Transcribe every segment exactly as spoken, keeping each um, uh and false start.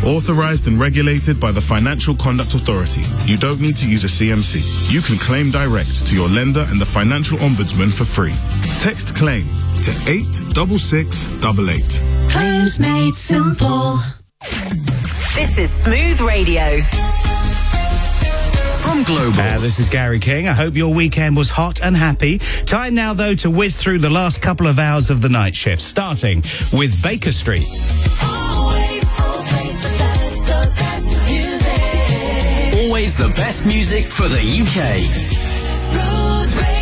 Authorized and regulated by the Financial Conduct Authority. You don't need to use a C M C. You can claim direct to your lender and the Financial Ombudsman for free. Text CLAIM to eight six six eight eight. Claims made simple. This is Smooth Radio. From Global. Uh, this is Gary King. I hope your weekend was hot and happy. Time now, though, to whiz through the last couple of hours of the night shift, starting with Baker Street. Always, always the best, the best music. Always the best music for the U K. Smooth Radio.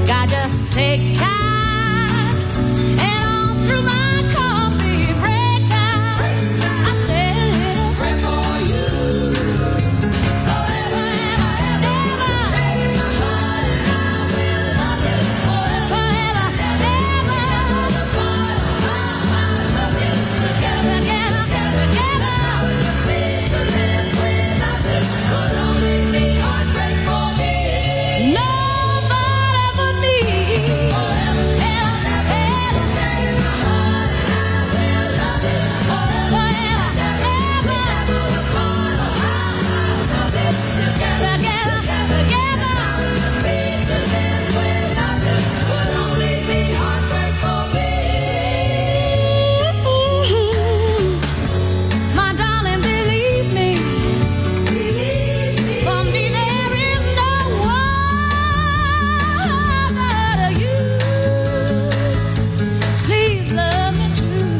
God, just take time and on through my coffee break time. I said a little prayer for you. Forever and ever. Stay in my heart and I will love you forever and ever. I love you together, together, together. It must be to live without you. Would only be heartbreak for me. Nobody but me. Forever and ever. Stay in my heart and I will love you forever and ever. I love you together, together, together. It must be to live without you. Would only be heartbreak for me. My darling, believe me. For me there is no one but you. Please love me too.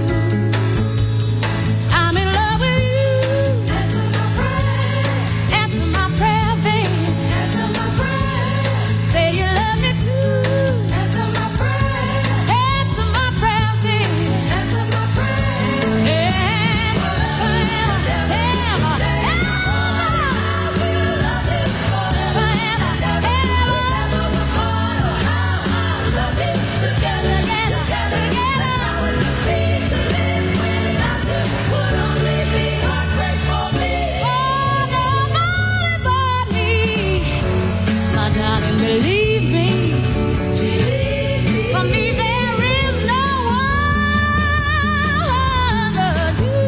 I'm in love with you. Answer my prayer. Answer my prayer, baby. Answer my prayer. Say you love me too. Answer my prayer. Answer my prayer, baby. Answer my prayer. And forever, ever, ever. I will love you forever and ever. I love you together, together, together. It must be to live without you. Would only be heartbreak for me. Oh, nobody but me. My darling, believe me. For me there is no one but you.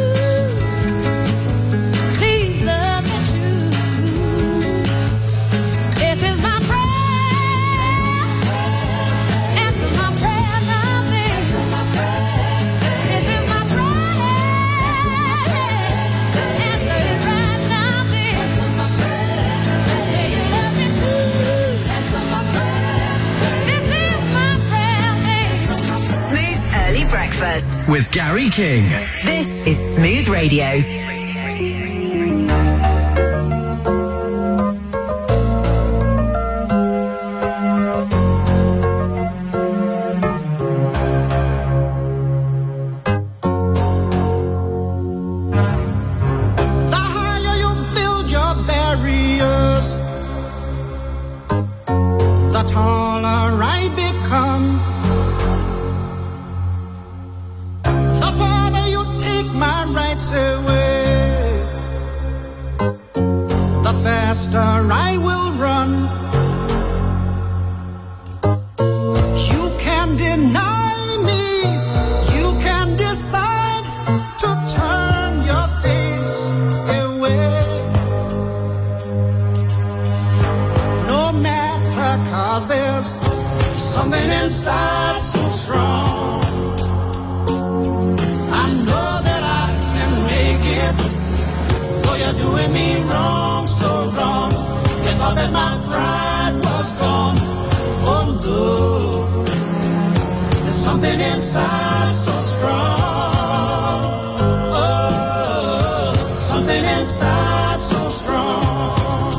Please love me too. This is my prayer. Answer my prayer now, baby. This is my prayer. Answer it right now, baby. Say you love me too. Answer my prayer. This is my prayer, baby. Smooth Early Breakfast. With Gary King. This is Smooth Radio. The higher you build your barriers, the taller I become. The farther you take my rights away, the faster I will run. You can deny me, you can decide to turn your face away. No matter, 'cause there's something inside so strong. I know that I can make it, though you're doing me wrong, so wrong. You thought that my pride was gone. Oh no, there's something inside so strong. Oh, something inside so strong.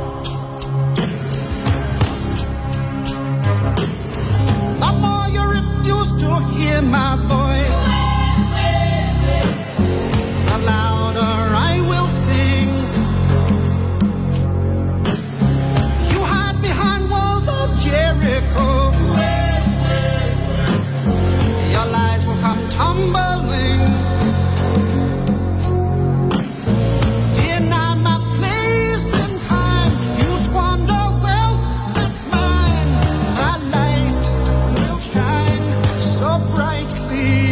The more you refuse to hear my voice, the louder I will sing. You hide behind walls of Jericho. Your lies will come tumbling. Deny my place in time. You squander wealth that's mine. My light will shine so brightly.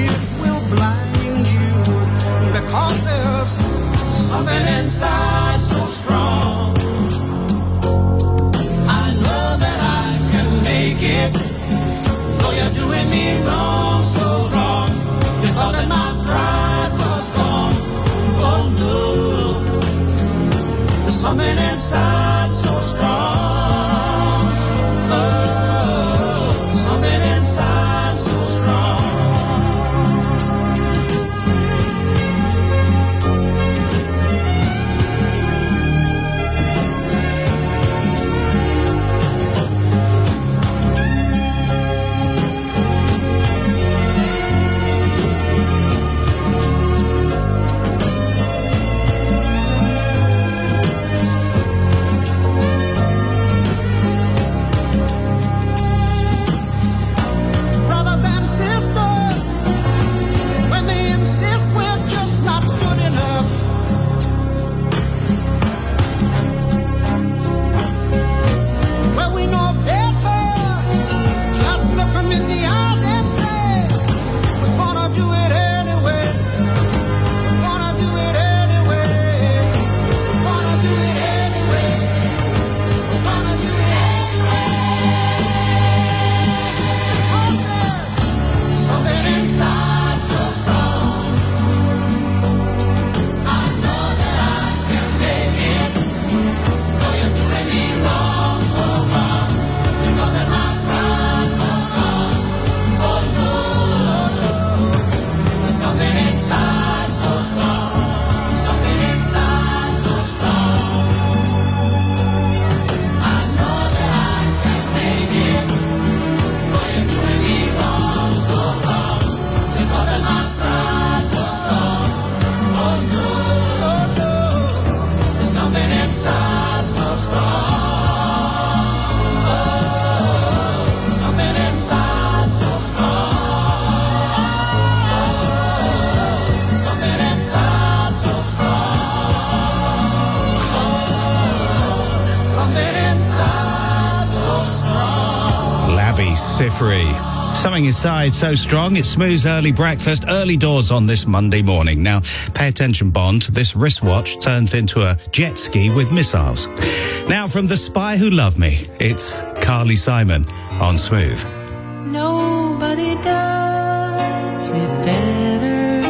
Bobby Sifri. Something inside so strong, it smooths early breakfast, early doors on this Monday morning. Now, pay attention, Bond. This wristwatch turns into a jet ski with missiles. Now, from The Spy Who Loved Me, it's Carly Simon on Smooth. Nobody does it better.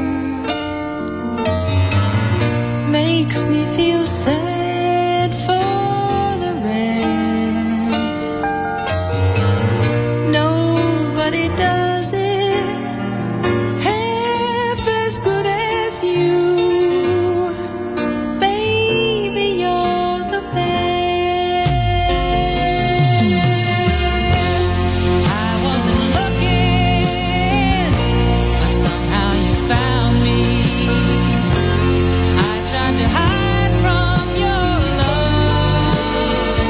Makes me feel sad for the rest. Nobody does it half as good as you. Baby, you're the best. I wasn't looking, but somehow you found me. I tried to hide from your love,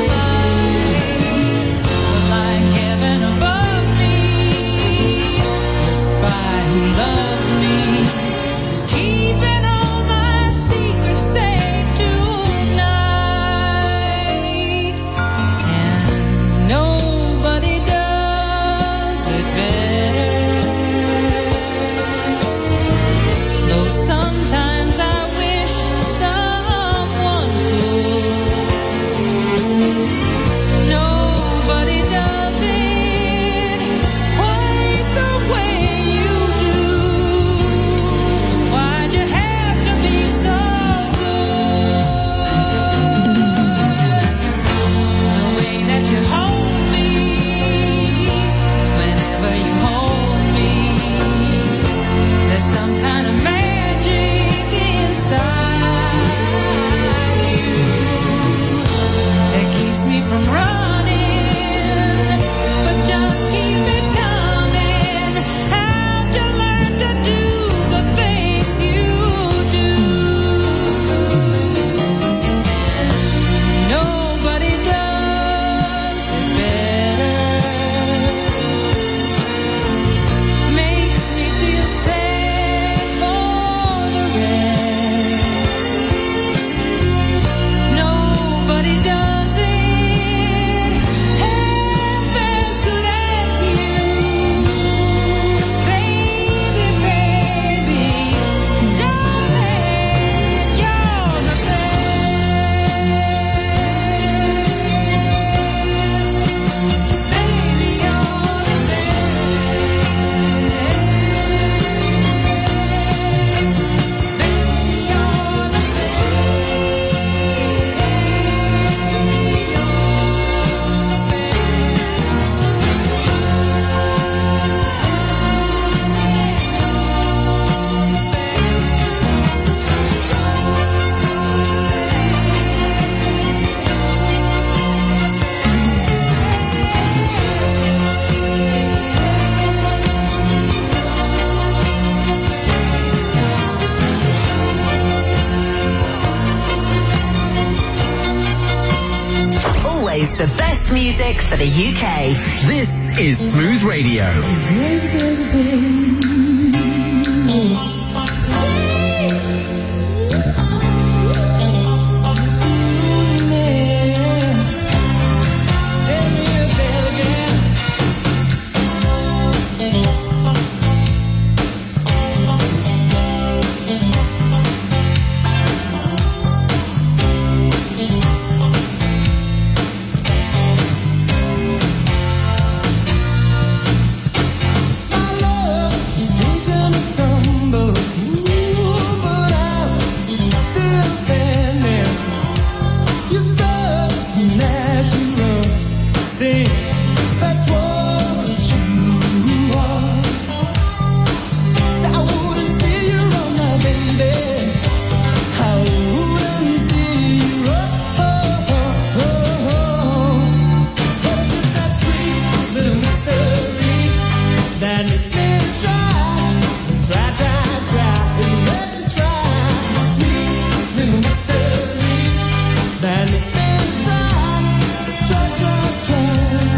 but like heaven above me, the spy who loved me is keeping all my secrets safe tonight, and nobody does it better. Though sometimes I wish someone could. Nobody does it quite the way you do. Why'd you have to be so good? The way that you hold me, whenever you hold me, there's some kind of magic inside you that keeps me from running, but just keep it coming. How'd you learn to do the things you do? And nobody does it better. Makes me feel sad for the rest. Nobody does it half as good as you. Baby, baby, darling, you're the best. Baby, you're the best. Baby, you're the Always the best music for the U K. This is Smooth Radio. Then it's been done, try, try, try.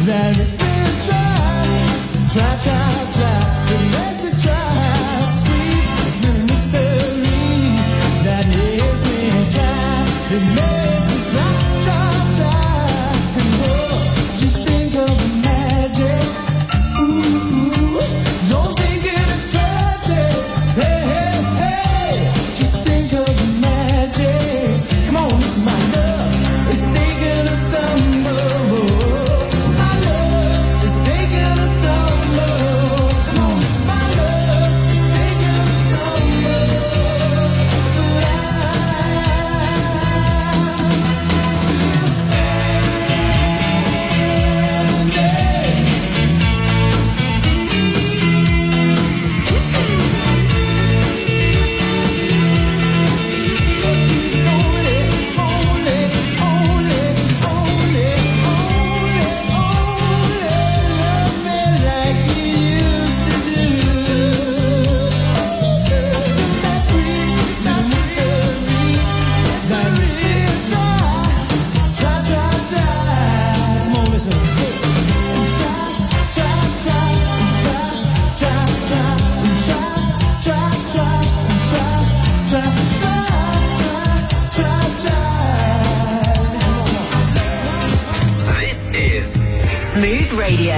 that makes me try, try, try, try, that makes me try, sweet little mystery, that makes me try, it makes me try, try, try, and oh, just think of the magic, ooh, don't think it is tragic, hey, hey, hey, just think of the magic, come on, this is my love, it's taking a tumble, my love is taking a tumble, come on, it's my love, it's taking a tumble, but This is Smooth Radio.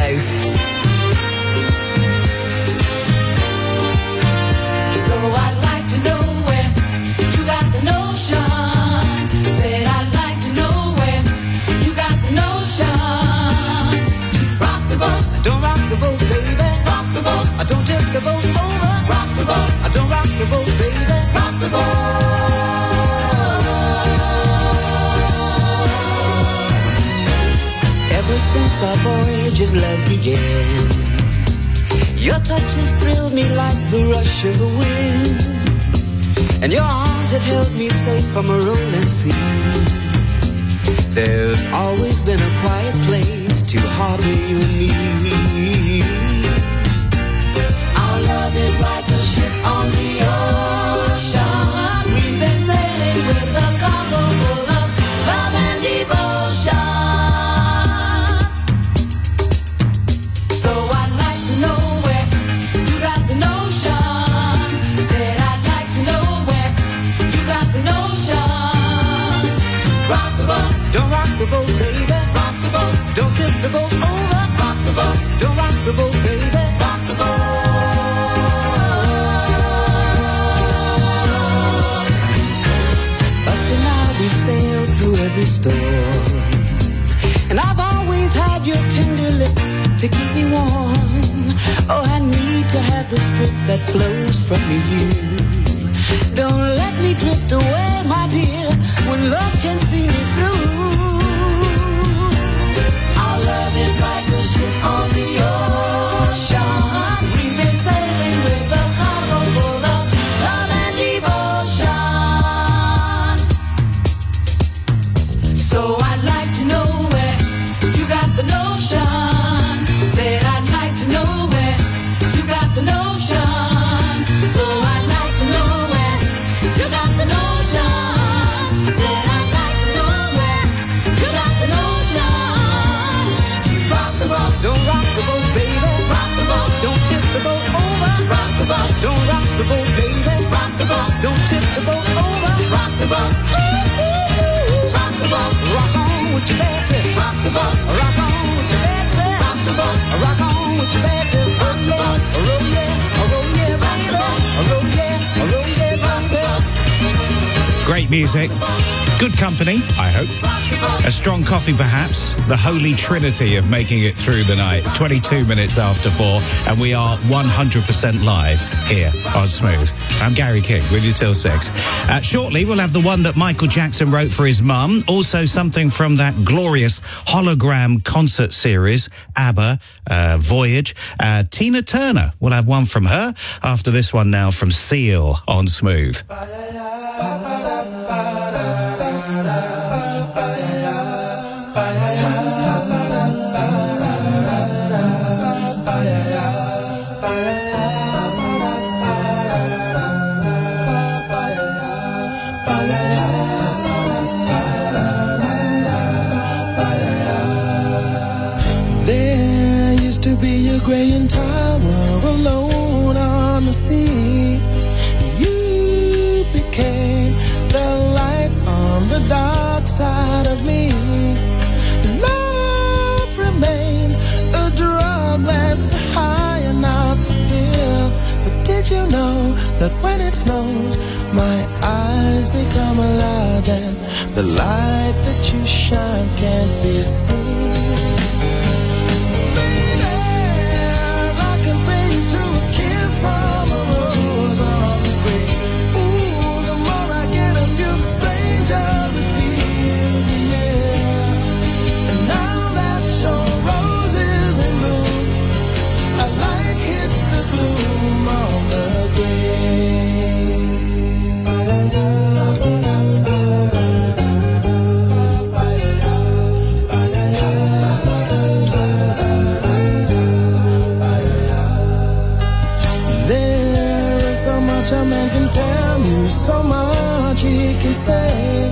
So I'd like to know where you got the notion. Said I'd like to know where you got the notion. Rock the boat, don't rock the boat, baby. Rock the boat, I don't tip the boat over. Rock the boat, I don't rock the boat, baby. Rock the boat. Ever since our voyage's love began, your touches thrilled me like the rush of the wind, and your arms have held me safe from a rolling sea. There's always been a quiet place to harbor you and me. Our love is like a ship on the ocean. We've been sailing with a cargo full of love and devotion. So I'd like to know where you got the notion. Said I'd like to know where you got the notion. Rock the boat, don't rock the boat, baby. Rock the boat, don't tip the boat over. Rock the boat, don't rock the boat, baby. Rock the boat. Up to now we sailed through every storm, and I've always had your tender lips to keep me warm. Oh, I need to have the strength that flows from you. Don't let me drift away, my dear, when love can see me through. Our love is like a ship on the ocean. We've been sailing with a cargo full of love and devotion. So I'd like to know where you got the notion. Said I'd like to know where you got the notion. So I'd like to know where you got the notion. Said I'd like to know where you got the notion. Rock the boat, don't rock the boat, baby. Rock the boat, don't tip the boat over. Rock the boat, don't rock the boat, baby. Rock the boat, don't tip the boat over. Rock the boat, ooh, ooh, ooh. Rock the boat, rock on with your bad tip. Rock the boat, rock on with your bad tip. Rock the boat, rock on with your bad tip. Rock the boat, roll yeah, roll yeah, rock the boat, roll yeah, roll yeah, rock the boat. Great music. Good company, I hope. A strong coffee, perhaps. The holy trinity of making it through the night. twenty-two minutes after four, and we are one hundred percent live here on Smooth. I'm Gary King with you till six. Uh, shortly, we'll have the one that Michael Jackson wrote for his mum. Also something from that glorious hologram concert series, ABBA, uh, Voyage. Uh, Tina Turner, we'll have one from her. After this one now from Seal on Smooth. There graying tower alone on the sea. You became the light on the dark side of me. Love remains a drug that's the high and not the pill. But did you know that when it snows, my eyes become alive and the light that you shine can't be seen? A man can tell you so much, he can say.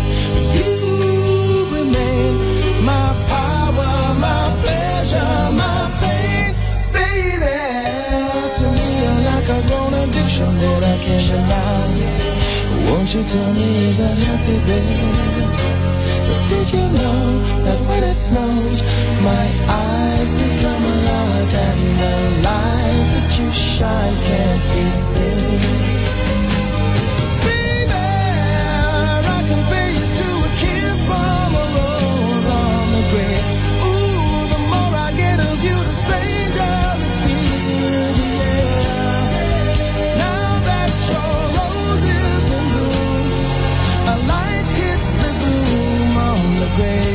You remain my power, my pleasure, my pain, baby. To me, you're like a grown addiction that I can't deny. Won't you tell me, is that healthy, baby? But did you know that when it snows, my eyes become a light and the light that you shine can't be seen? Baby, I can pay you to a kiss from a rose on the grave. Ooh, the more I get of you, the stranger it feels, yeah. Now that your rose is in bloom, a light hits the gloom on the grave.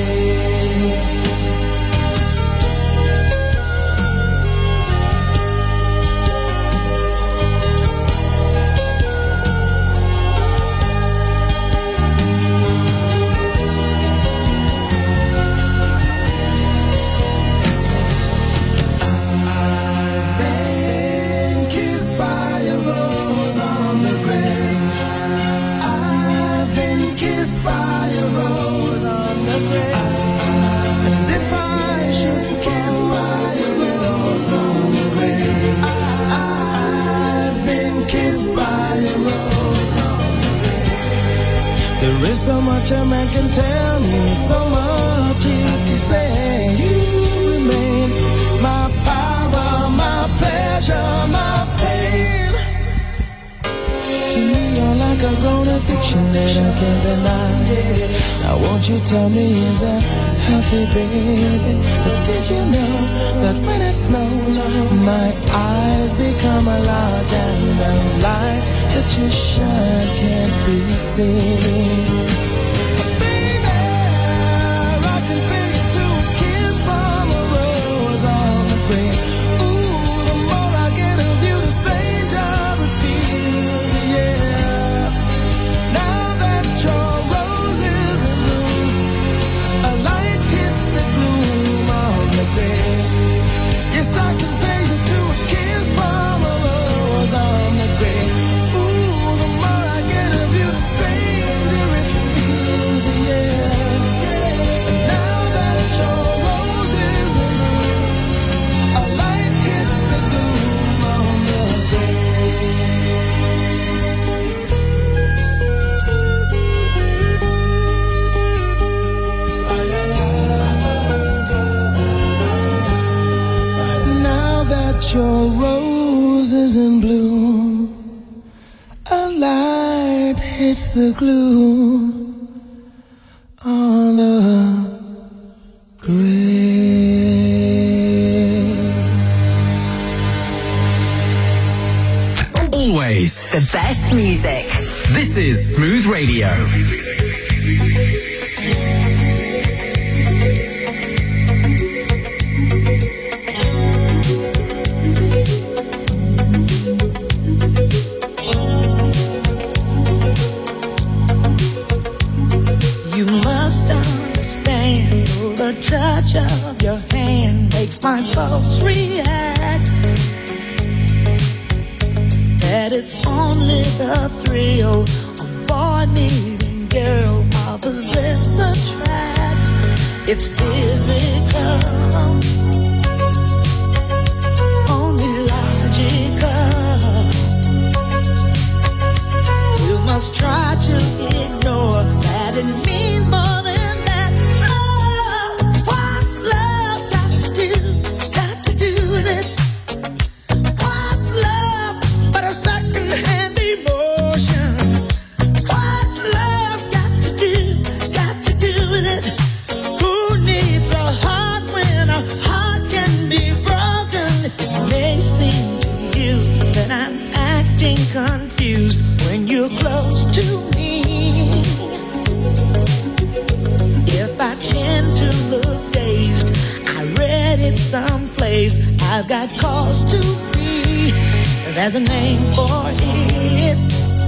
There is so much a man can tell me, so much he can say. You remain my power, my pleasure, my pain. To me, you're like a grown addiction that I can't deny. Now won't you tell me, is that healthy, baby? But did you know that when it snows, my eyes become a large and the light that you shine can't be seen? Your rose is in bloom, a light hits the gloom on the grave. Always the best music. This is Smooth Radio. Touch of your hand makes my pulse react. That it's only the thrill of boy meeting girl opposites attract. It's physical. just try to ignore that it means more than that. Oh, what's love got to do? Got to do with it. What's love but a second-hand emotion? What's love got to do? Got to do with it. Who needs a heart when a heart can be broken? It may seem to you that I'm acting confused when you're close to me. If I tend to look dazed, I read it someplace. I've got cause to be. There's a name for it.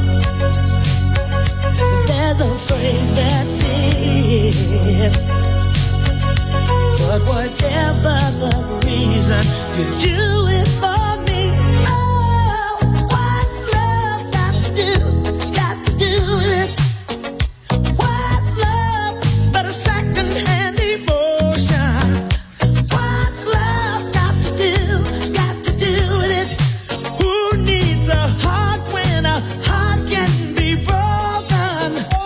There's a phrase that fits. But whatever the reason, you do it for me. Oh, what's love got to do? It's got to do with it. What's love but a second-hand emotion? What's love got to do? It's got to do with it. Who needs a heart when a heart can be broken? Oh,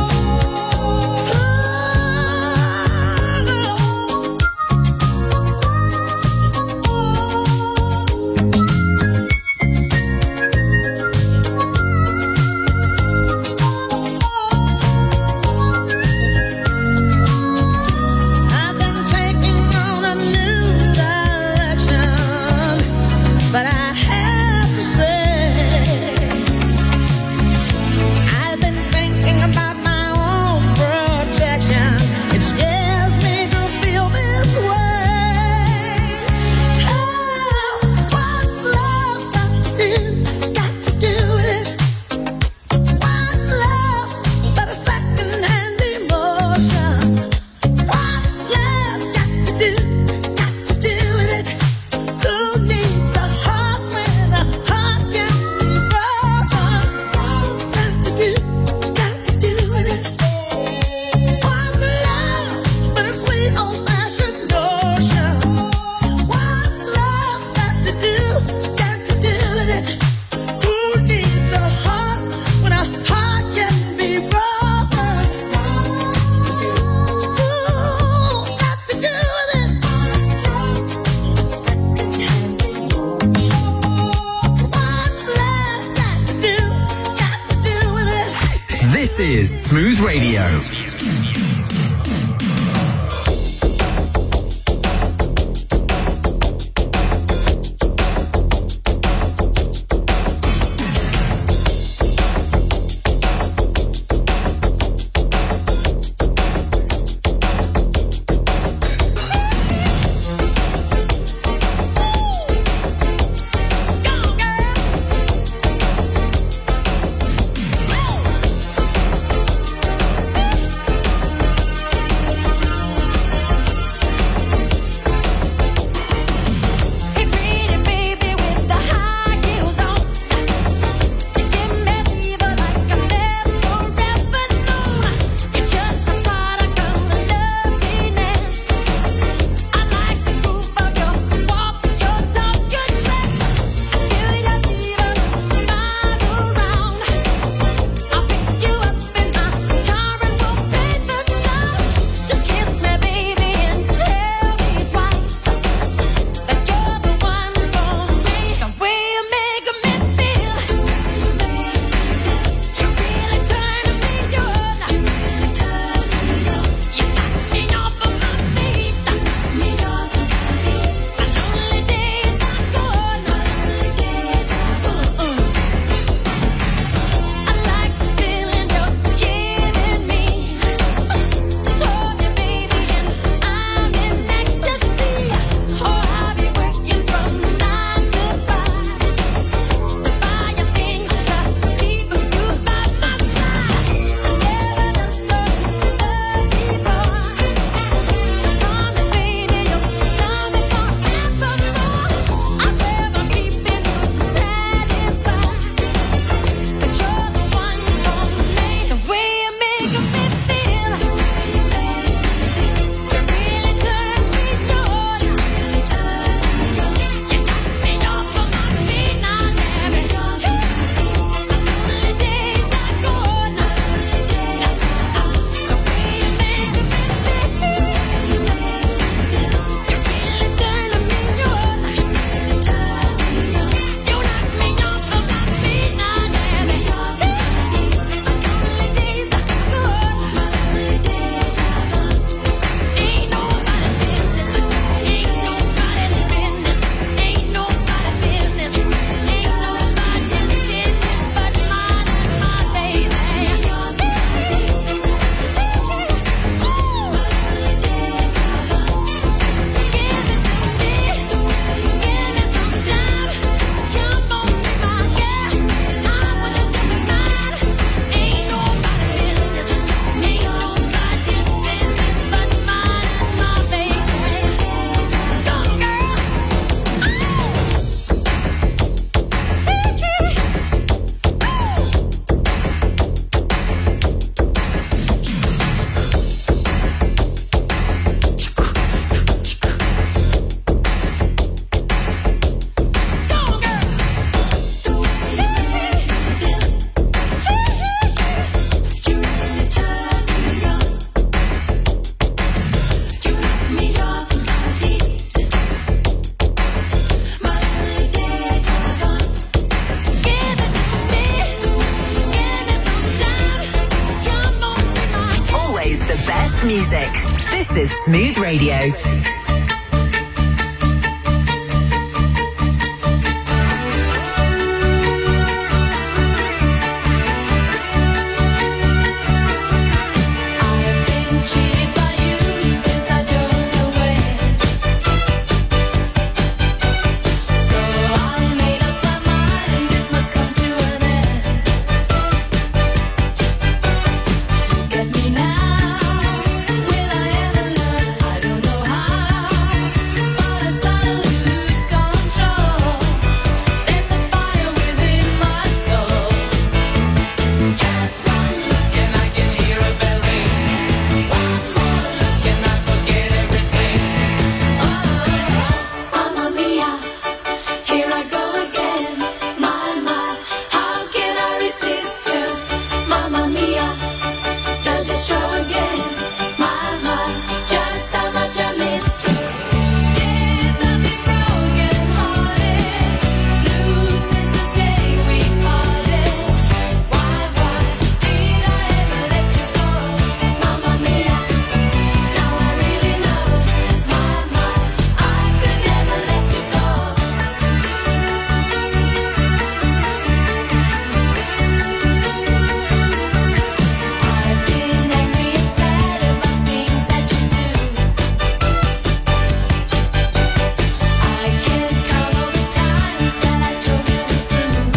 I've been taking on a new direction, but I have to say, I've been thinking about my own protection. It scares me to feel this way. Oh, what's love got to do? It's got to do with it. What's love but a second-hand emotion? What's love got to do? Got to do with it. Who needs a heart when a heart can be broken? What's got to do? Got to do with it. What's love but a sweet old-fashioned notion? What's love got to do? Got to do with it. Who needs a heart when a heart can be broken? Ooh, got to do with it. What's love got to do? Got to do with it. This is Smooth Radio. Go, girl. This is Smooth Radio. Cheated by you since I don't know when. So I made up my mind it must come to an end. Look at me now, will I ever learn? I don't know how, but I suddenly lose control. There's a fire within my soul. Just one look and I can hear a bell ring. Mamma mia, here I go again. My, my, how can I resist you? Mamma mia, does it show again? My, my, just how much I missed you. Yes, I've been broken hearted, blue since the day we parted. Why, why did I ever let you go? Mamma mia, now I really know. My, my, I could never let you go. I've been angry and sad about things that you do. I can't count all the times that I told you we're through.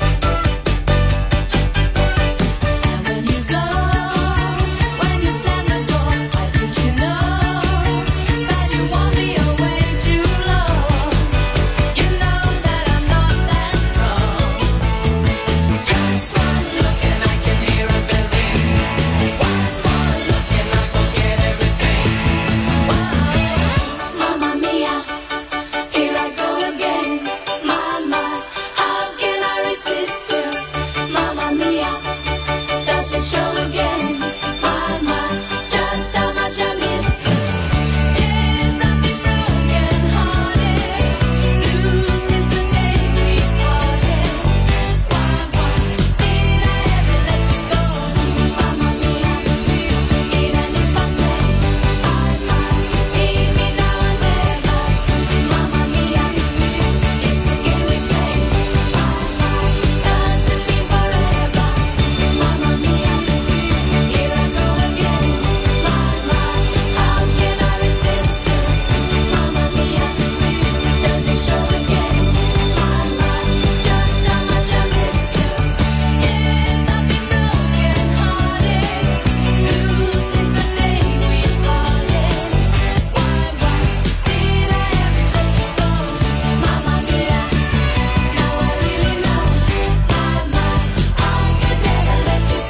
And when you go, when you slam the door, I think you know that you want me away too long. You know that I'm not that strong. Just one look and I can hear a bell ring. One more look and I forget everything. Whoa, Mamma mia, here I go again. My, my, how can I resist you? Mamma mia, does it show again? My, my, just how much I missed you. Yes, I've been broken hearted, blue since the day we parted. Why, why did I ever let you go? Mamma mia, even if I say I might, leave me now and never. Mamma mia, it's a game we play. My, my, doesn't mean forever. Mamma mia, here I go again. My, my, how can I resist you? Mamma mia, does it show again? My, my, just how much I missed you. Yes, I've been broken hearted, blue since the day we parted. Why, why did I ever let you go? Mamma mia, now I really know. My, my, I could never let you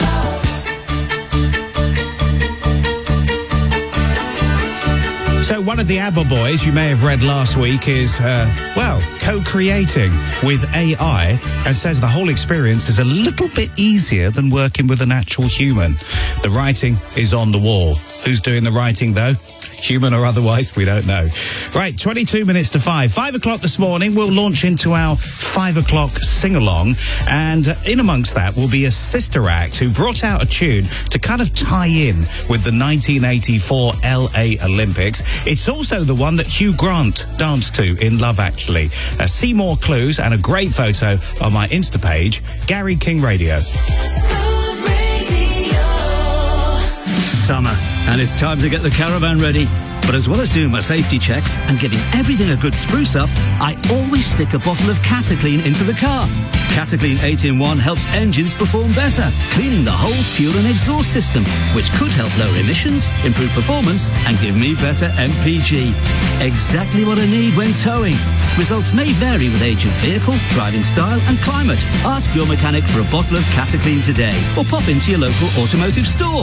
go. So one of the ABBA boys you may have read last week is, uh, well, co-creating with A I and says the whole experience is a little bit easier than working with an actual human. The writing is on the wall. Who's doing the writing, though? Human or otherwise, we don't know. Right, twenty-two minutes to five. Five o'clock this morning, we'll launch into our five o'clock sing-along. And uh, in amongst that will be a sister act who brought out a tune to kind of tie in with the nineteen eighty-four L A Olympics. It's also the one that Hugh Grant danced to in Love Actually. Uh, see more clues and a great photo on my Insta page, Gary King Radio. Smooth Radio. Summer, and it's time to get the caravan ready. But as well as doing my safety checks and giving everything a good spruce up, I always stick a bottle of Cataclean into the car. Cataclean eight in one helps engines perform better, cleaning the whole fuel and exhaust system, which could help lower emissions, improve performance, and give me better M P G. Exactly what I need when towing. Results may vary with age of vehicle, driving style, and climate. Ask your mechanic for a bottle of Cataclean today, or pop into your local automotive store.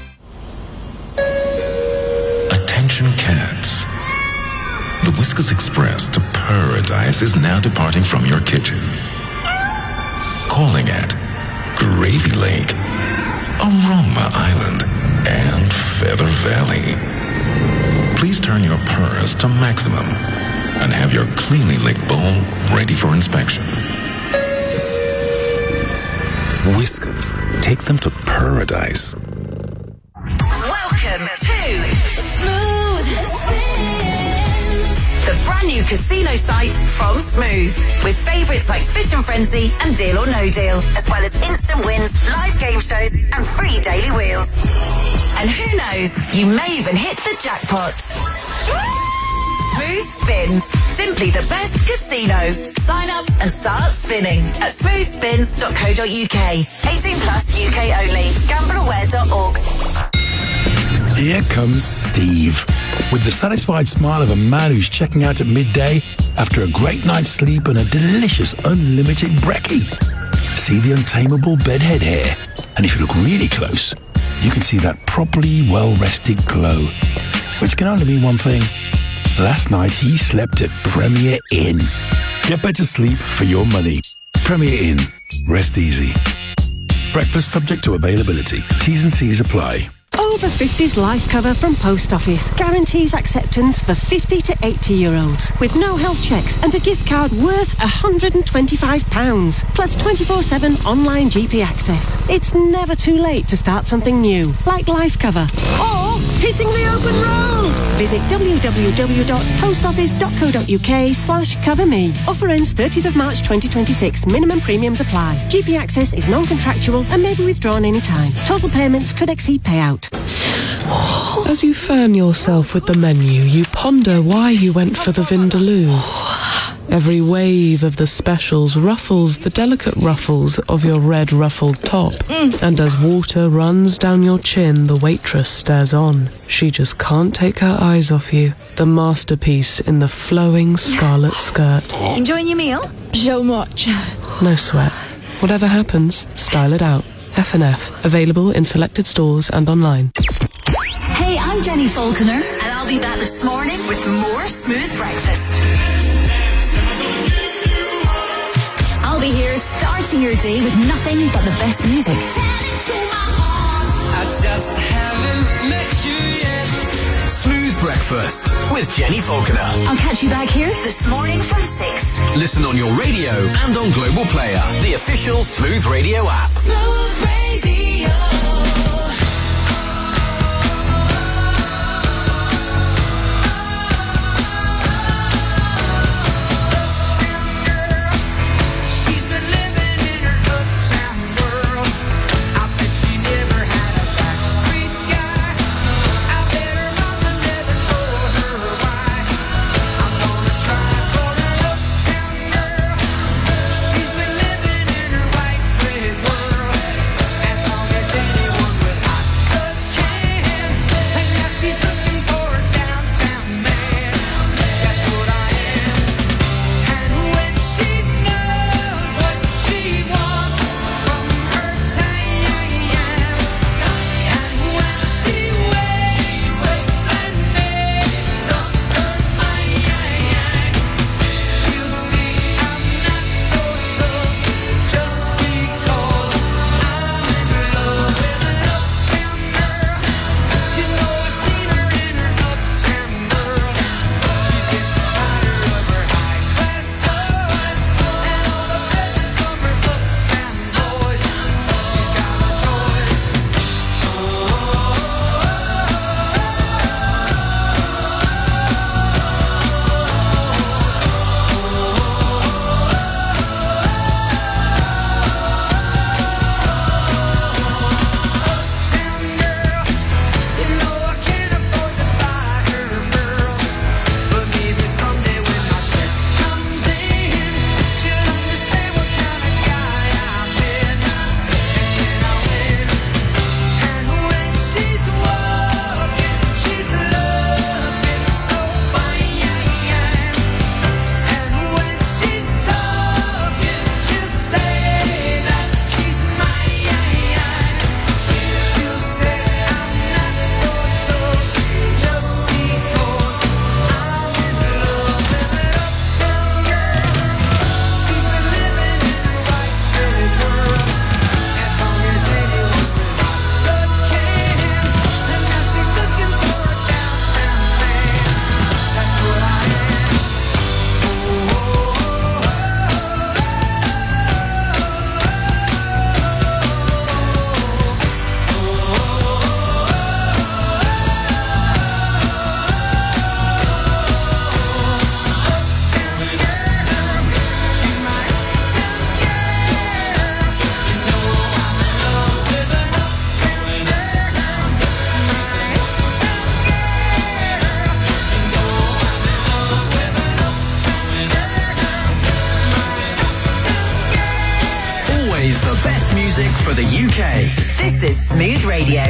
Attention cats. The Whiskas Express to Paradise is now departing from your kitchen. Calling at Gravy Lake, Aroma Island, and Feather Valley. Please turn your purrs to maximum and have your cleanly licked bowl ready for inspection. Whiskas, take them to Paradise. Welcome to Smooth new casino site from Smooth, with favourites like Fish and Frenzy and Deal or No Deal, as well as instant wins, live game shows and free daily wheels. And who knows, you may even hit the jackpot. Smooth Spins, simply the best casino. Sign up and start spinning at smooth spins dot co dot uk. eighteen plus U K only. gamble aware dot org. Here comes Steve, with the satisfied smile of a man who's checking out at midday after a great night's sleep and a delicious unlimited brekkie. See the untamable bedhead hair, and if you look really close, you can see that properly well-rested glow, which can only mean one thing. Last night he slept at Premier Inn. Get better sleep for your money. Premier Inn. Rest easy. Breakfast subject to availability. T's and C's apply. Over fifties life cover from Post Office guarantees acceptance for fifty to eighty year olds with no health checks and a gift card worth one hundred twenty-five pounds plus twenty-four seven online G P access. It's never too late to start something new, like life cover or hitting the open road. Visit w w w dot post office dot co dot uk slash cover me. Offer ends thirtieth of March twenty twenty-six. Minimum premiums apply. G P access is non-contractual and may be withdrawn anytime. Total payments could exceed payout. As you fan yourself with the menu, you ponder why you went for the Vindaloo. Every wave of the specials ruffles the delicate ruffles of your red ruffled top. Mm. And as water runs down your chin, the waitress stares on. She just can't take her eyes off you. The masterpiece in the flowing scarlet skirt. Enjoying your meal? So much. No sweat. Whatever happens, style it out. F and F, available in selected stores and online. Hey, I'm Jenny Falconer, and I'll be back this morning with more Smooth Breakfast. I'll be here starting your day with nothing but the best music. I just haven't met you yet. Smooth Breakfast with Jenny Falconer. I'll catch you back here this morning from six. Listen on your radio and on Global Player, the official Smooth Radio app. Smooth Radio. As long as any music for the U K. This is Smooth Radio.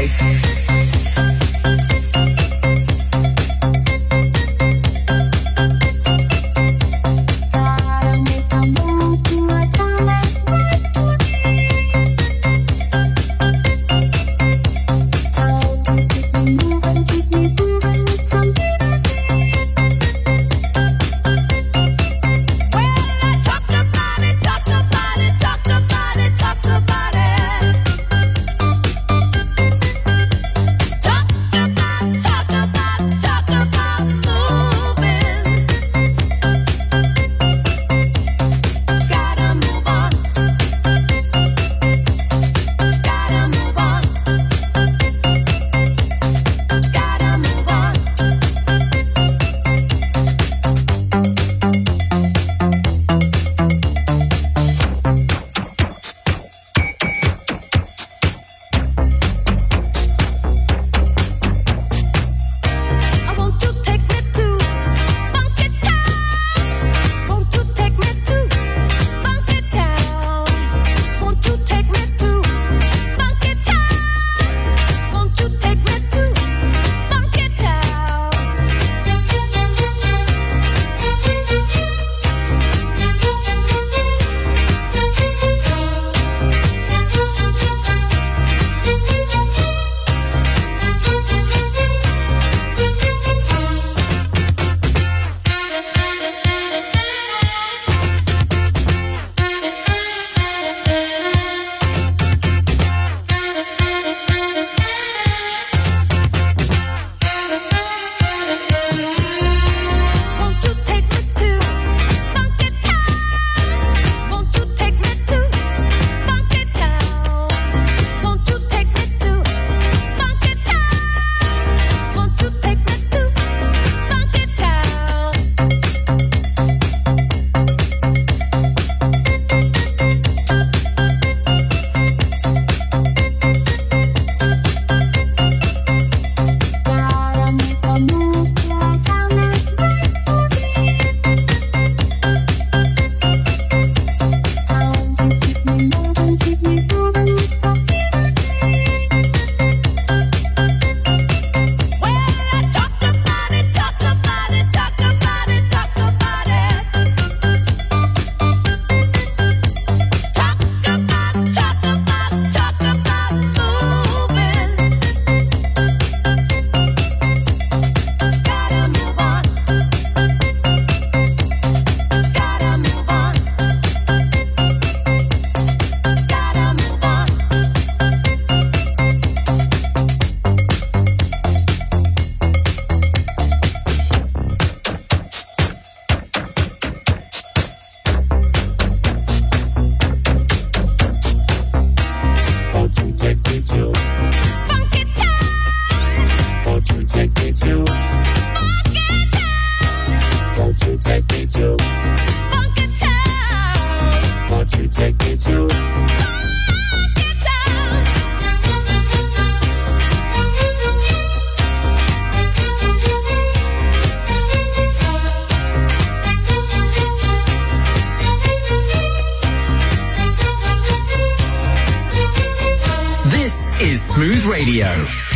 Smooth Radio.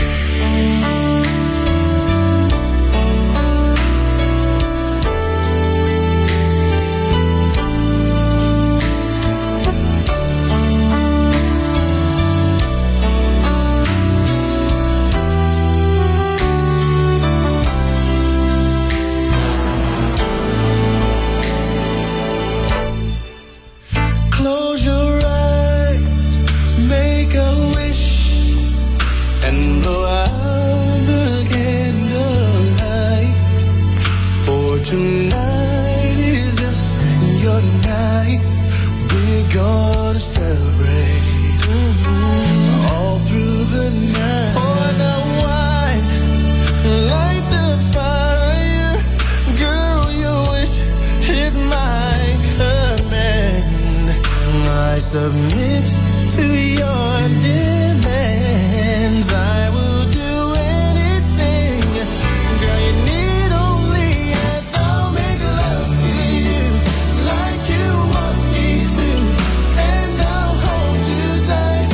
Close your eyes, make a wish, and blow out the candlelight. For tonight is just your night. We're gonna celebrate mm-hmm. all through the night. Pour the wine, light the fire. Girl, your wish is my command. I submit to your demands. I will do anything. Girl, you need only ask. I'll make love to you like you want me to, and I'll hold you tight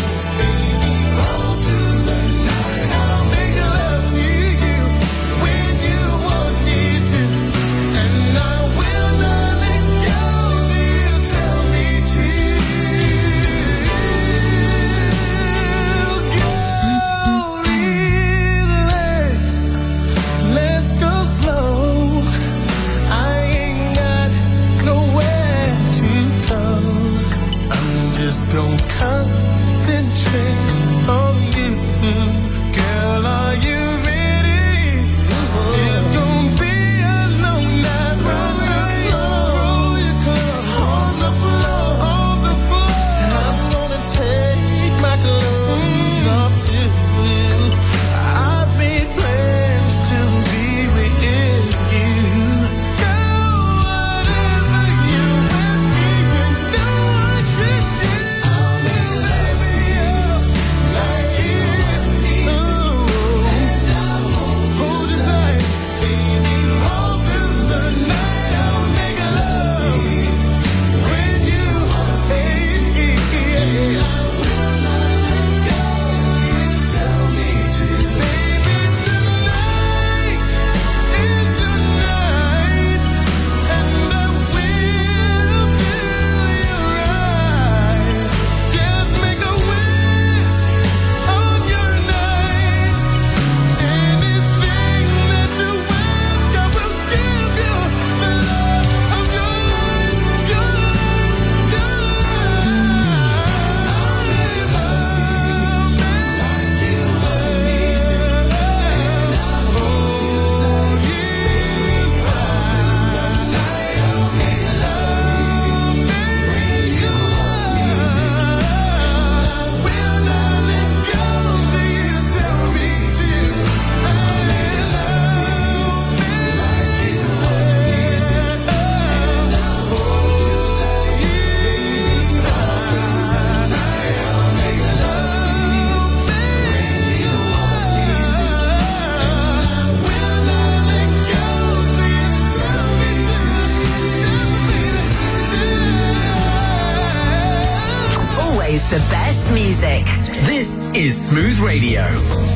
the best music. This is Smooth Radio.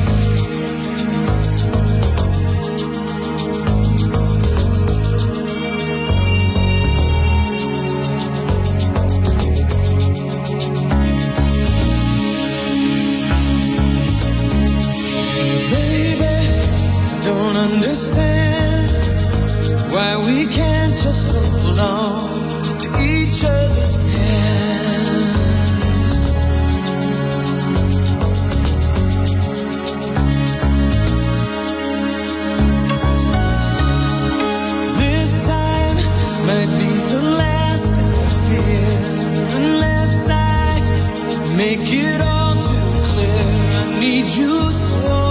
Don't understand why we can't just hold on to each other's hands. This time might be the last I fear, unless I make it all too clear. I need you so.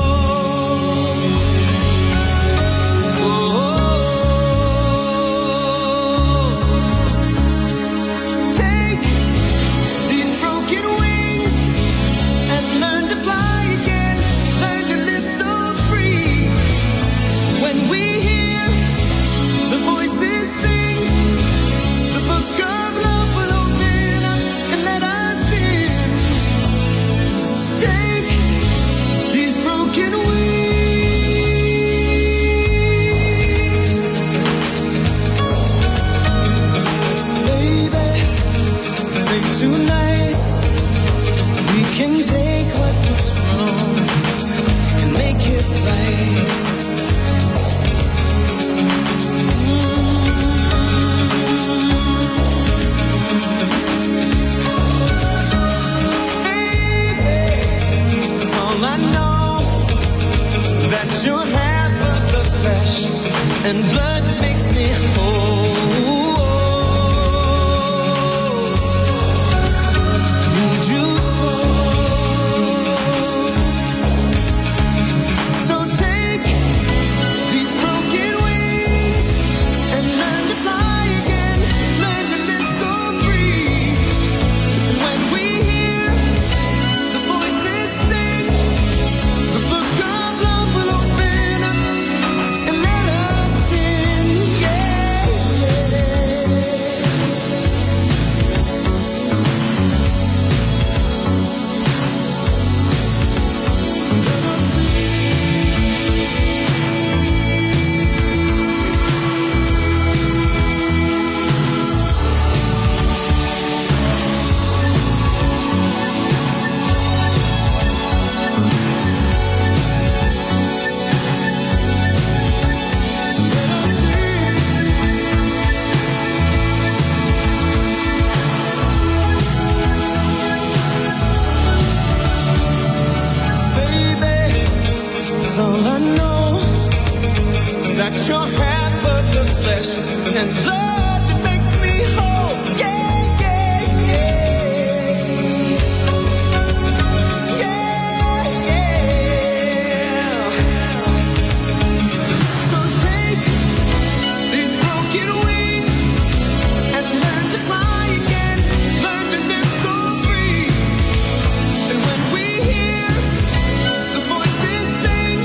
Tonight, we can take what was wrong and make it right. Baby, that's all I know, that you're half of the flesh and blood that makes me whole. All I know, that you're half of the flesh and blood that makes me whole. Yeah, yeah, yeah. Yeah, yeah. So take these broken wings and learn to fly again. Learn to live so free. And when we hear the voices sing,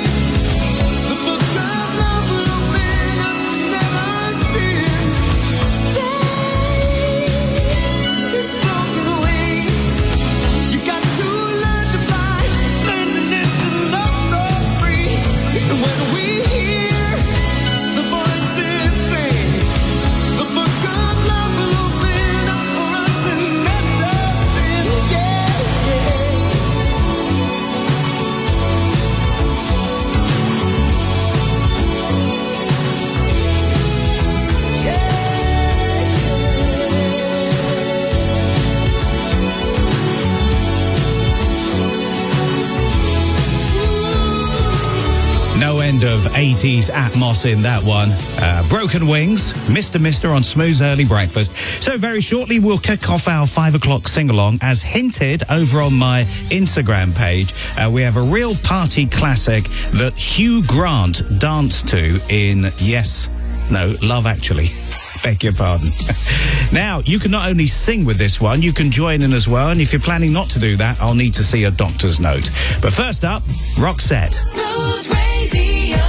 Of eighties atmos in that one. Uh, Broken Wings, Mister Mister on Smooth's Early Breakfast. So very shortly we'll kick off our five o'clock sing-along. As hinted over on my Instagram page, uh, we have a real party classic that Hugh Grant danced to in, yes, no, Love Actually. Beg your pardon. Now, you can not only sing with this one, you can join in as well. And if you're planning not to do that, I'll need to see a doctor's note. But first up, Roxette. Smooth Radio.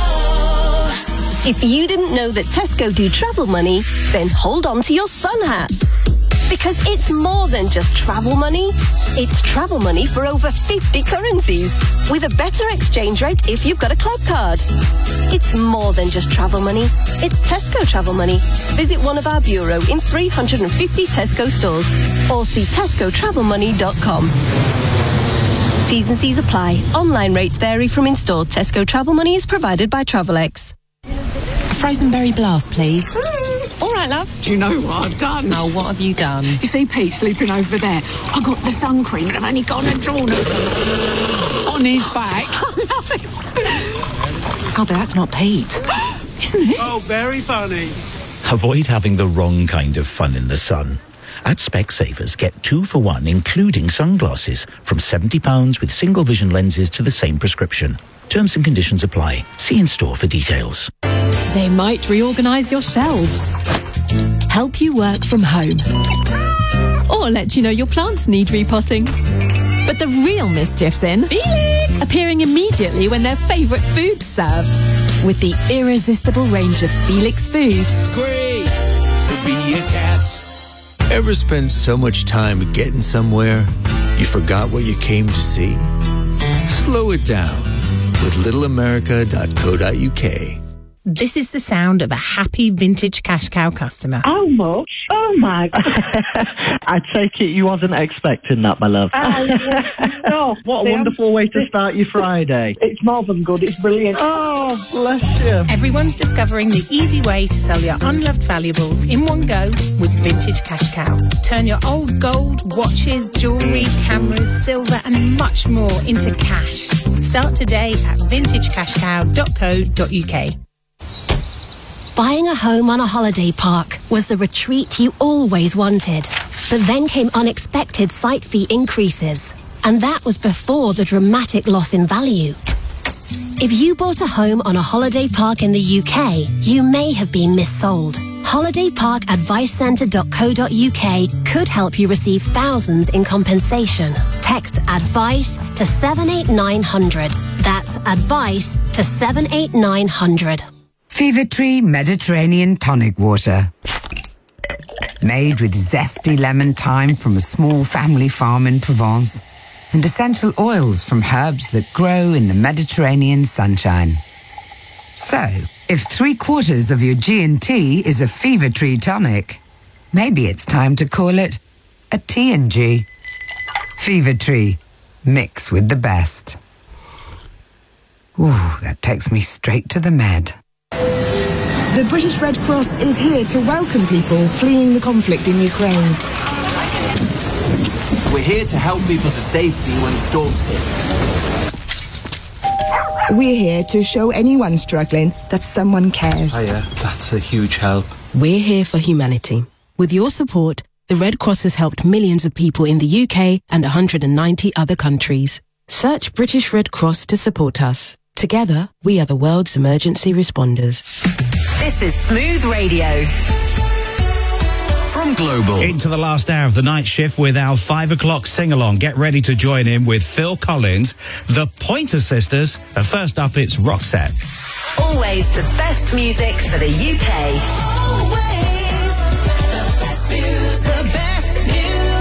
If you didn't know that Tesco do travel money, then hold on to your sun hats. Because it's more than just travel money. It's travel money for over fifty currencies, with a better exchange rate if you've got a club card. It's more than just travel money. It's Tesco travel money. Visit one of our bureau in three hundred fifty Tesco stores or see tesco travel money dot com. T's and C's apply. Online rates vary from in-store. Tesco travel money is provided by Travelex. A frozen berry blast, please. All right, love. Do you know what I've done? Oh, what have you done? You see Pete sleeping over there? I got the sun cream and I've only gone and drawn it on his back. I love it. Oh, but that's not Pete. Isn't it? Oh, very funny. Avoid having the wrong kind of fun in the sun. At Specsavers, get two for one, including sunglasses, from seventy pounds with single vision lenses to the same prescription. Terms and conditions apply. See in store for details. They might reorganise your shelves, help you work from home, or let you know your plants need repotting. But the real mischief's in Felix, appearing immediately when their favourite food's served, with the irresistible range of Felix food. Great to be a cat. Ever spent so much time getting somewhere you forgot what you came to see? Slow it down with little america dot co dot u k. This is the sound of a happy vintage cash cow customer. How much? Oh my God. I take it you wasn't expecting that, my love. Uh, no. What a wonderful way to start your Friday. It's more than good, it's brilliant. Oh, bless you. Everyone's discovering the easy way to sell your unloved valuables in one go with Vintage Cash Cow. Turn your old gold, watches, jewellery, cameras, silver and much more into cash. Start today at vintage cash cow dot co dot u k. Buying a home on a holiday park was the retreat you always wanted. But then came unexpected site fee increases. And that was before the dramatic loss in value. If you bought a home on a holiday park in the U K, you may have been missold. holiday park advice centre dot co dot u k could help you receive thousands in compensation. Text ADVICE to seven eight nine hundred. That's ADVICE to seven eight nine hundred. Fever Tree Mediterranean Tonic Water. Made with zesty lemon thyme from a small family farm in Provence and essential oils from herbs that grow in the Mediterranean sunshine. So, if three quarters of your G and T is a Fever Tree tonic, maybe it's time to call it a T and G. Fever Tree. Mix with the best. Ooh, that takes me straight to the med. The British Red Cross is here to welcome people fleeing the conflict in Ukraine. We're here to help people to safety when storms hit. We're here to show anyone struggling that someone cares. Oh yeah, that's a huge help. We're here for humanity. With your support, the Red Cross has helped millions of people in the U K and one hundred ninety other countries. Search British Red Cross to support us. Together, we are the world's emergency responders. This is Smooth Radio. From Global. Into the last hour of the night shift with our five o'clock sing-along. Get ready to join in with Phil Collins, the Pointer Sisters. And first up, it's Roxette. Always the best music for the U K. Always the best music. The best music.